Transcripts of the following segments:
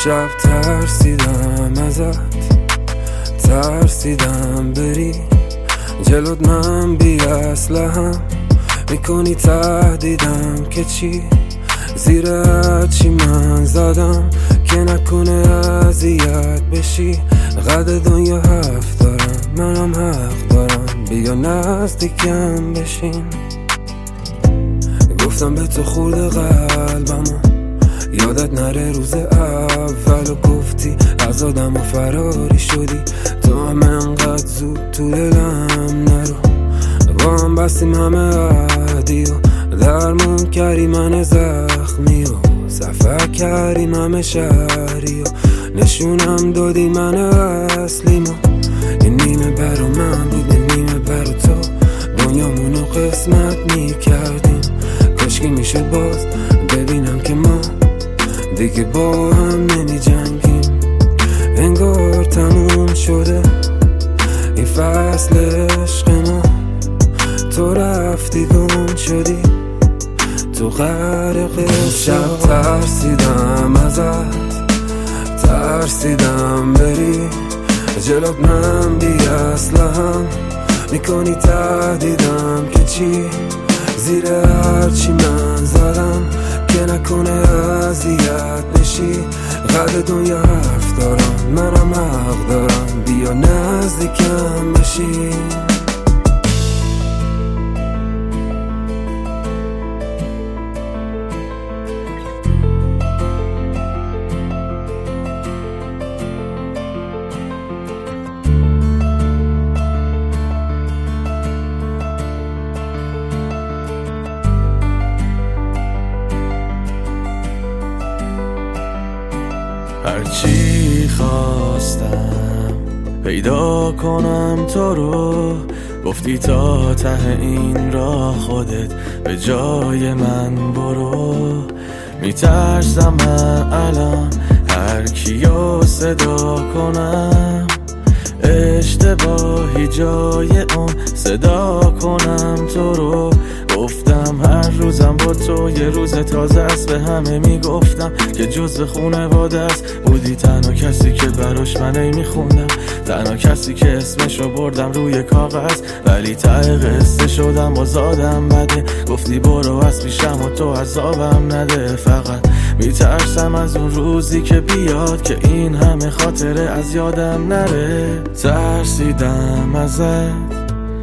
امشب ترسیدم ازت، ترسیدم بری جلوت، من بی اسلحه‌ام میکنی تهدیدم که چی؟ زیر هرچی من زدم که نکنه اذیت بشی. قد دنیا حرف دارم، منم حق دارم، بیا نزدیکم بشین. گفتم به تو خورده قلبمو، یادت نره روز اولو گفتی از آدم و فراری شدی. تو هم انقدر زود تو دلم نرو، با هم بستیم همه عهدی و درمون کردی من زخمی و سفر کردیم همه شهری و نشونم دادی من اصلیمو. یه نیمه برا من بود، یه نیمه برا تو، دنیامونو قسمت میکردیم. کاشکی میشد باز ببینم که ما دیگه با هم نمی جنگیم. انگار تموم شده این فصل عشق ما، تو رفتی گم شدی تو غرق شب. ترسیدم ازت، ترسیدم بری جلوت، من بی اسلحه‌ام میکنی تهدیدم که چی؟ زیر هرچی من زدم که نکنه اذیت بشی. قد دنیا حرف دارم، منم حق دارم، بیا نزدیکم بشی. هرچی خواستم پیدا کنم تو رو، گفتی تا ته این راه خودت به جای من برو. میترسم من الان هر کیو صدا کنم، اشتباهی جای اون صدا کنم تو رو. گفتم هر روزم با تو یه روز تازه است، به همه میگفتم که جزو خونواده است. بودی تنها کسی که براش من میخوندم، تنها کسی که اسمشو بردم روی کاغذ، ولی ته قصه شدم باز آدم بده. گفتی برو از پیشم و تو عذابم نده، فقط میترسم از اون روزی که بیاد که این همه خاطره از یادم نره. ترسیدم ازت،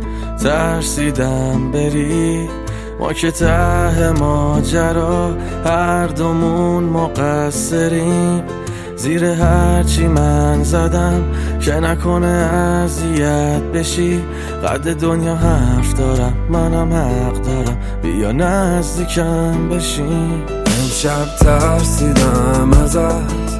ترسیدم بری، ما که ته ماجرا هر دومون مقصریم. زیر هرچی من زدم که نکنه اذیت بشی. قد دنیا حرف دارم، منم حق دارم، بیا نزدیکم بشین. امشب ترسیدم ازت،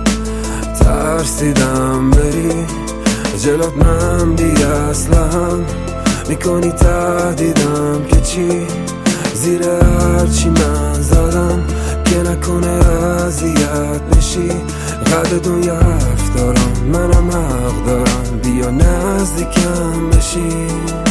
ترسیدم بری جلوت، من بی اسلحه‌ام میکنی تهدیدم که چی؟ زیر هرچی من زدم که نکنه اذیت بشی. قد دنیا حرف دارم، منم حق دارم، بیا نزدیکم بشی.